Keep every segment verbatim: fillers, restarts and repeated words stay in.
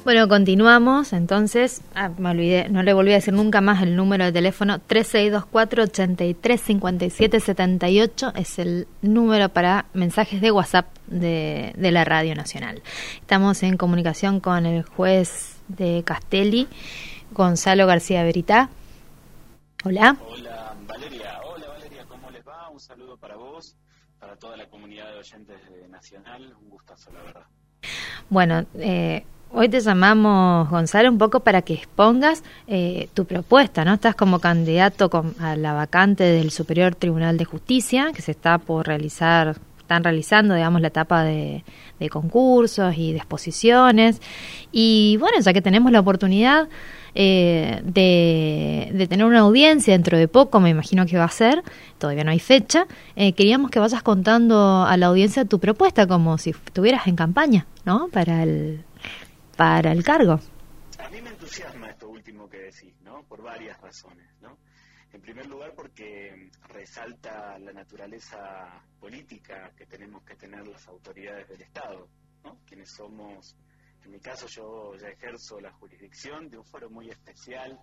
Bueno, continuamos, entonces, ah, me olvidé, no le volví a decir nunca más el número de teléfono, tres seis dos cuatro, ocho tres, cinco siete siete ocho, es el número para mensajes de WhatsApp de, de la Radio Nacional. Estamos en comunicación con el juez de Castelli, Gonzalo García Verità. Hola. Hola Valeria, hola Valeria, ¿cómo les va? Un saludo para vos, para toda la comunidad de oyentes de Nacional, un gustazo, la verdad. Bueno, eh... hoy te llamamos, Gonzalo, un poco para que expongas eh, tu propuesta, ¿no? Estás como candidato con, a la vacante del Superior Tribunal de Justicia, que se está por realizar, están realizando, digamos, la etapa de, de concursos y de exposiciones. Y bueno, ya que tenemos la oportunidad eh, de, de tener una audiencia dentro de poco, me imagino que va a ser, todavía no hay fecha, eh, queríamos que vayas contando a la audiencia tu propuesta, como si estuvieras en campaña, ¿no? Para el... para el cargo. A mí me entusiasma esto último que decís, ¿no? Por varias razones, ¿no? En primer lugar porque resalta la naturaleza política que tenemos que tener las autoridades del Estado, ¿no? Quienes somos, en mi caso yo ya ejerzo la jurisdicción de un foro muy especial,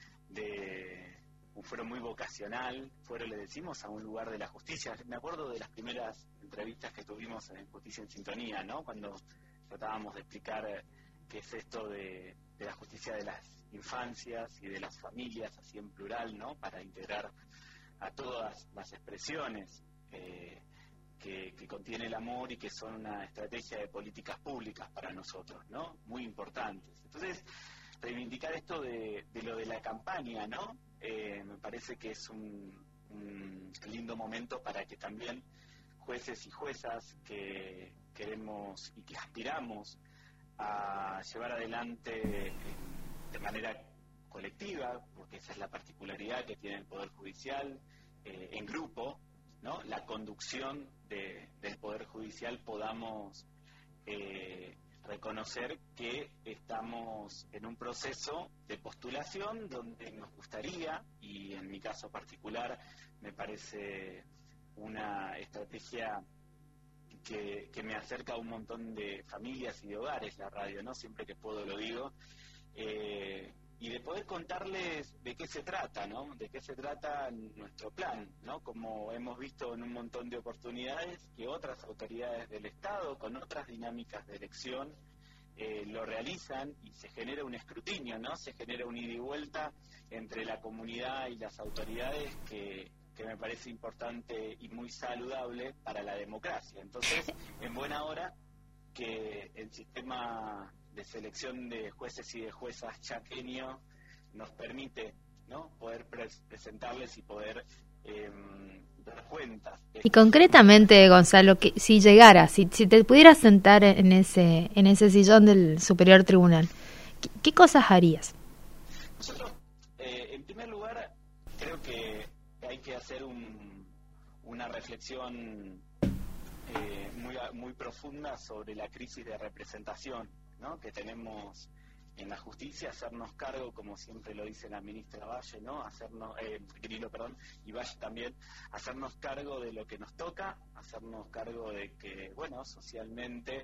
de un foro muy vocacional, foro le decimos a un lugar de la justicia. Me acuerdo de las primeras entrevistas que tuvimos en Justicia en Sintonía, ¿no? Cuando tratábamos de explicar qué es esto de, de la justicia de las infancias y de las familias, así en plural, ¿no? Para integrar a todas las expresiones eh, que, que contiene el amor y que son una estrategia de políticas públicas para nosotros, ¿no? Muy importantes. Entonces, reivindicar esto de, de lo de la campaña, ¿no? Eh, me parece que es un, un lindo momento para que también jueces y juezas que queremos y que aspiramos a llevar adelante de manera colectiva, porque esa es la particularidad que tiene el Poder Judicial, eh, en grupo, ¿no? La conducción de, del Poder Judicial podamos eh, reconocer que estamos en un proceso de postulación donde nos gustaría, y en mi caso particular me parece una estrategia Que, que me acerca a un montón de familias y de hogares la radio, ¿no? Siempre que puedo lo digo, eh, y de poder contarles de qué se trata, ¿no? De qué se trata nuestro plan, ¿no? Como hemos visto en un montón de oportunidades que otras autoridades del Estado, con otras dinámicas de elección, eh, lo realizan y se genera un escrutinio, ¿no? Se genera un ida y vuelta entre la comunidad y las autoridades que que me parece importante y muy saludable para la democracia. Entonces, en buena hora que el sistema de selección de jueces y de juezas chaqueño nos permite, ¿no? Poder pre- presentarles y poder eh, dar cuenta. Y concretamente, Gonzalo, que si llegaras, si, si te pudieras sentar en ese en ese sillón del Superior Tribunal, ¿qué, qué cosas harías? Nosotros, eh, en primer lugar, creo que hay que hacer un, una reflexión eh, muy, muy profunda sobre la crisis de representación, ¿no? Que tenemos en la justicia, hacernos cargo, como siempre lo dice la ministra Valle, ¿no? Hacernos, eh, Grillo, perdón, y Valle también, hacernos cargo de lo que nos toca, hacernos cargo de que, bueno, socialmente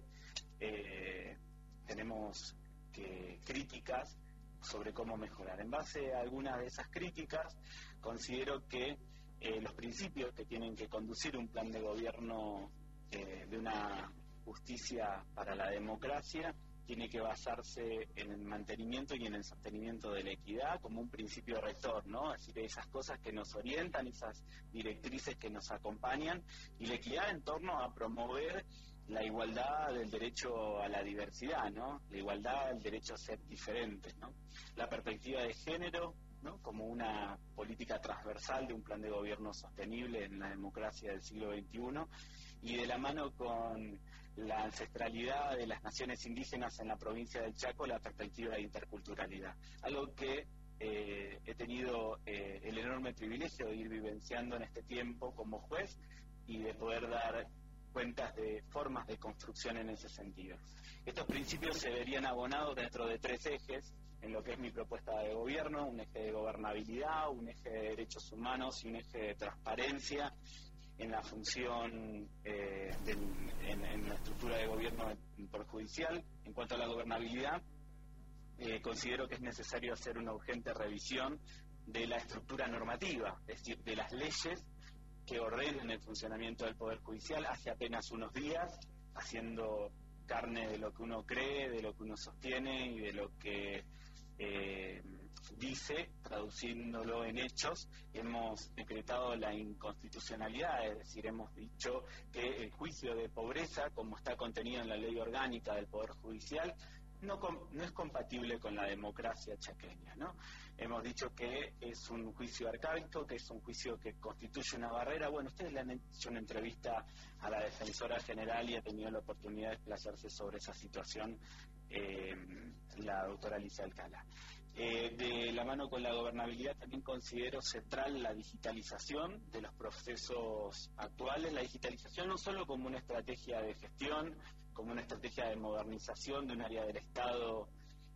eh, tenemos que, críticas sobre cómo mejorar. En base a algunas de esas críticas, considero que eh, los principios que tienen que conducir un plan de gobierno eh, de una justicia para la democracia tiene que basarse en el mantenimiento y en el sostenimiento de la equidad como un principio rector, ¿no? Es decir, esas cosas que nos orientan, esas directrices que nos acompañan, y la equidad en torno a promover la igualdad del derecho a la diversidad, ¿no? La igualdad del derecho a ser diferentes, ¿no? La perspectiva de género, ¿no? Como una política transversal de un plan de gobierno sostenible en la democracia del siglo veintiuno, y de la mano con la ancestralidad de las naciones indígenas en la provincia del Chaco, la perspectiva de interculturalidad. Algo que eh, he tenido eh, el enorme privilegio de ir vivenciando en este tiempo como juez y de poder dar cuentas de formas de construcción en ese sentido. Estos principios se verían abonados dentro de tres ejes, en lo que es mi propuesta de gobierno: un eje de gobernabilidad, un eje de derechos humanos y un eje de transparencia en la función, eh, del, en, en la estructura de gobierno del Poder Judicial. En cuanto a la gobernabilidad, eh, considero que es necesario hacer una urgente revisión de la estructura normativa, es decir, de las leyes que ordenen el funcionamiento del Poder Judicial. Hace apenas unos días, haciendo carne de lo que uno cree, de lo que uno sostiene y de lo que eh, dice, traduciéndolo en hechos, hemos decretado la inconstitucionalidad, es decir, hemos dicho que el juicio de pobreza, como está contenido en la ley orgánica del Poder Judicial, no, no es compatible con la democracia chaqueña, ¿no? Hemos dicho que es un juicio arcaico, que es un juicio que constituye una barrera. Bueno, ustedes le han hecho una entrevista a la defensora general y ha tenido la oportunidad de explayarse sobre esa situación eh, la doctora Alicia Alcalá. Eh, de la mano con la gobernabilidad también considero central la digitalización de los procesos actuales, la digitalización no solo como una estrategia de gestión, como una estrategia de modernización de un área del Estado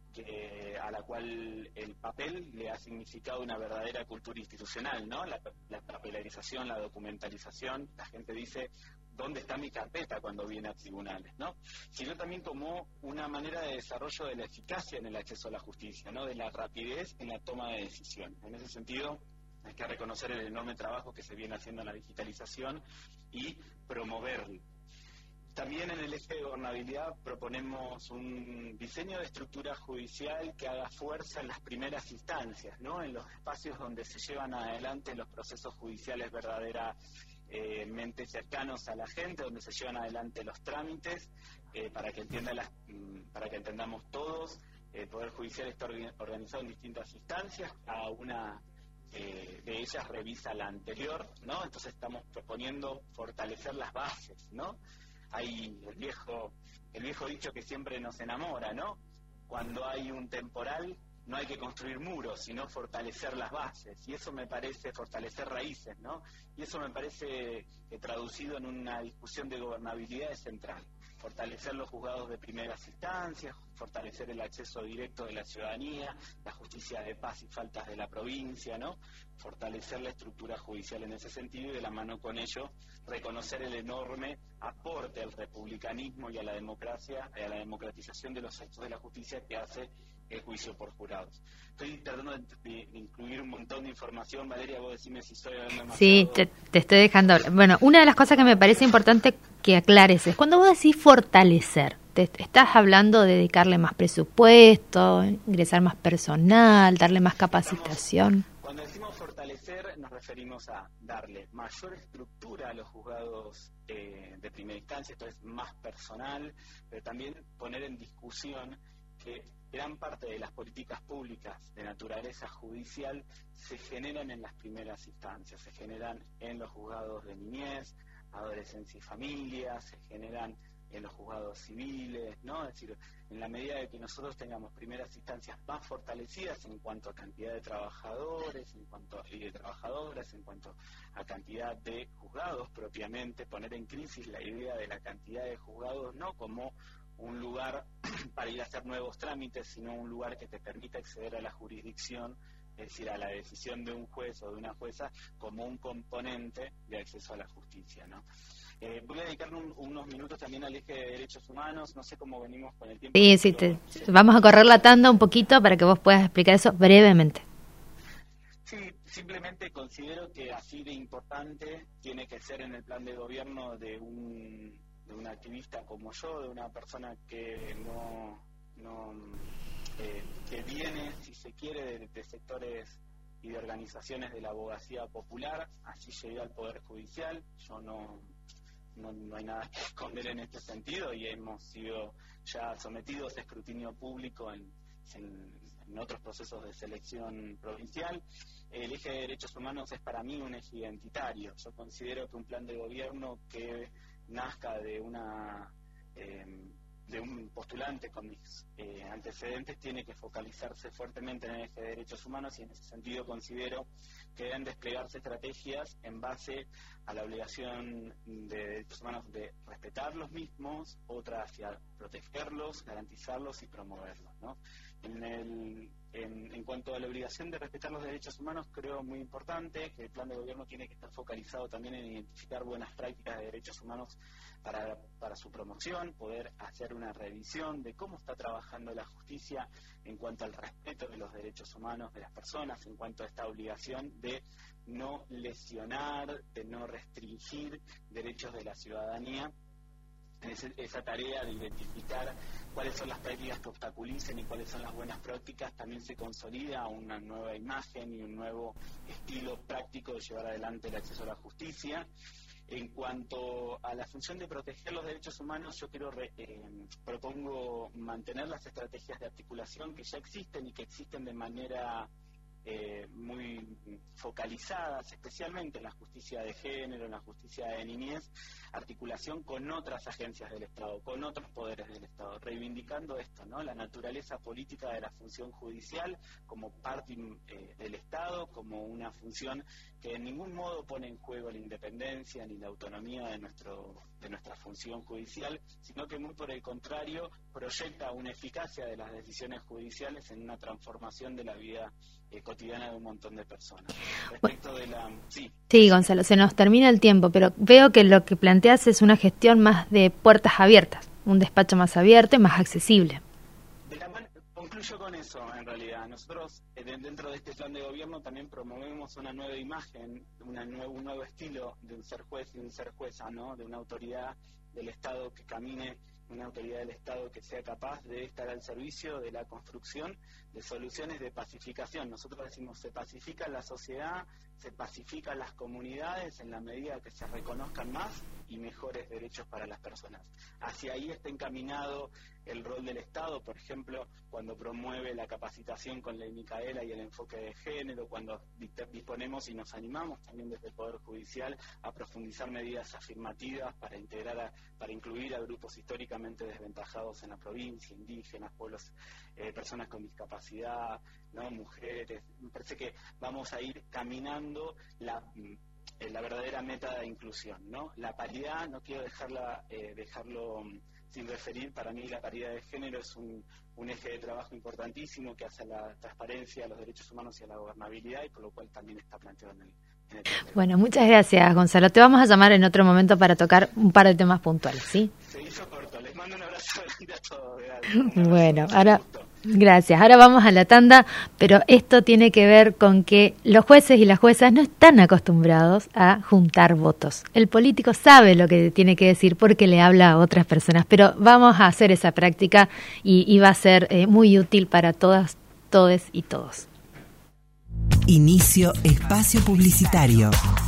que, a la cual el papel le ha significado una verdadera cultura institucional, ¿no? La, la papelarización, la documentalización, la gente dice, ¿dónde está mi carpeta cuando viene a tribunales, ¿no? Sino también como una manera de desarrollo de la eficacia en el acceso a la justicia, ¿no? De la rapidez en la toma de decisiones. En ese sentido, hay que reconocer el enorme trabajo que se viene haciendo en la digitalización y promoverlo. También en el eje de gobernabilidad proponemos un diseño de estructura judicial que haga fuerza en las primeras instancias, ¿no? En los espacios donde se llevan adelante los procesos judiciales verdaderamente cercanos a la gente, donde se llevan adelante los trámites, eh, para que entienda las, para que entendamos todos. El Poder Judicial está organizado en distintas instancias, cada una eh, de ellas revisa la anterior, ¿no? Entonces estamos proponiendo fortalecer las bases, ¿no? Hay el viejo, el viejo dicho que siempre nos enamora, ¿no? Cuando hay un temporal no hay que construir muros, sino fortalecer las bases, y eso me parece, fortalecer raíces, ¿no? Y eso me parece que traducido en una discusión de gobernabilidad es central. Fortalecer los juzgados de primeras instancias, fortalecer el acceso directo de la ciudadanía, la justicia de paz y faltas de la provincia, ¿no? Fortalecer la estructura judicial en ese sentido y de la mano con ello reconocer el enorme aporte al republicanismo y a la democracia, y a la democratización de los actos de la justicia que hace el juicio por jurados. Estoy tratando de, de, de incluir un montón de información. Valeria, vos decime si estoy hablando demasiado. Sí, te, te estoy dejando hablar. Bueno, una de las cosas que me parece importante que aclares es, cuando vos decís fortalecer, te, te estás hablando de dedicarle más presupuesto, ingresar más personal, darle más capacitación. Estamos, cuando decimos fortalecer, nos referimos a darle mayor estructura a los juzgados eh, de primera instancia, esto es más personal, pero también poner en discusión que gran parte de las políticas públicas de naturaleza judicial se generan en las primeras instancias, se generan en los juzgados de niñez, adolescencia y familia, se generan en los juzgados civiles, ¿no? Es decir, en la medida de que nosotros tengamos primeras instancias más fortalecidas en cuanto a cantidad de trabajadores, en cuanto a, y de trabajadoras, en cuanto a cantidad de juzgados propiamente, poner en crisis la idea de la cantidad de juzgados no como un lugar para ir a hacer nuevos trámites, sino un lugar que te permita acceder a la jurisdicción, es decir, a la decisión de un juez o de una jueza, como un componente de acceso a la justicia, ¿no? Eh, voy a dedicarle un, unos minutos también al eje de derechos humanos, no sé cómo venimos con el tiempo. Sí, sí, te, vamos a correr la tanda un poquito para que vos puedas explicar eso brevemente. Sí, simplemente considero que así de importante tiene que ser en el plan de gobierno de un... de un activista como yo, de una persona que no, no eh, que viene, si se quiere, de, de sectores y de organizaciones de la abogacía popular. Así llegué al Poder Judicial. Yo no, no, no hay nada que esconder en este sentido y hemos sido ya sometidos a escrutinio público en, en, en otros procesos de selección provincial. El eje de derechos humanos es para mí un eje identitario. Yo considero que un plan de gobierno que nazca de una eh, de un postulante con mis eh, antecedentes tiene que focalizarse fuertemente en el eje de derechos humanos y en ese sentido considero que deben desplegarse estrategias en base a la obligación de derechos humanos de respetar los mismos, otra hacia protegerlos, garantizarlos y promoverlos, ¿no? En, el, en, en cuanto a la obligación de respetar los derechos humanos, creo muy importante que el plan de gobierno tiene que estar focalizado también en identificar buenas prácticas de derechos humanos para, para para su promoción, poder hacer una revisión de cómo está trabajando la justicia en cuanto al respeto de los derechos humanos de las personas, en cuanto a esta obligación de no lesionar, de no restringir derechos de la ciudadanía. Esa tarea de identificar cuáles son las prácticas que obstaculicen y cuáles son las buenas prácticas también se consolida una nueva imagen y un nuevo estilo práctico de llevar adelante el acceso a la justicia. En cuanto a la función de proteger los derechos humanos, yo quiero re, eh, propongo mantener las estrategias de articulación que ya existen y que existen de manera Eh, muy focalizadas, especialmente en la justicia de género, en la justicia de niñez, articulación con otras agencias del Estado, con otros poderes del Estado, reivindicando esto, ¿no? La naturaleza política de la función judicial como parte eh, del Estado, como una función que en ningún modo pone en juego la independencia ni la autonomía de nuestro de nuestra función judicial, sino que muy por el contrario proyecta una eficacia de las decisiones judiciales en una transformación de la vida eh, cotidiana de un montón de personas. Respecto de la... Sí. Sí, Gonzalo, se nos termina el tiempo, pero veo que lo que planteas es una gestión más de puertas abiertas, un despacho más abierto y más accesible. De la man... Concluyo con eso, en realidad. Nosotros, eh, dentro de este plan de gobierno, también promovemos una nueva imagen, una nuevo, un nuevo estilo de un ser juez y un ser jueza, ¿no? De una autoridad del Estado que camine, una autoridad del Estado que sea capaz de estar al servicio de la construcción de soluciones de pacificación. Nosotros decimos, se pacifica la sociedad, se pacifican las comunidades en la medida que se reconozcan más y mejores derechos para las personas. Hacia ahí está encaminado el rol del Estado, por ejemplo, cuando promueve la capacitación con Ley Micaela y el enfoque de género, cuando disponemos y nos animamos también desde el Poder Judicial a profundizar medidas afirmativas para integrar a, para incluir a grupos históricamente desventajados en la provincia, indígenas, pueblos, eh, personas con discapacidad, ¿no? Mujeres. Me parece que vamos a ir caminando la la verdadera meta de inclusión, ¿no? La paridad, no quiero dejarla eh, dejarlo sin referir, para mí la paridad de género es un, un eje de trabajo importantísimo que hace a la transparencia, a los derechos humanos y a la gobernabilidad, y por lo cual también está planteado en el, en el tema. Bueno, muchas gracias, Gonzalo. Te vamos a llamar en otro momento para tocar un par de temas puntuales, ¿sí? Se hizo corto. Les mando un abrazo grande a todos. Gracias. Bueno, ahora... Gracias. Ahora vamos a la tanda, pero esto tiene que ver con que los jueces y las juezas no están acostumbrados a juntar votos. El político sabe lo que tiene que decir porque le habla a otras personas, pero vamos a hacer esa práctica y, y va a ser eh, muy útil para todas, todes y todos. Inicio espacio publicitario.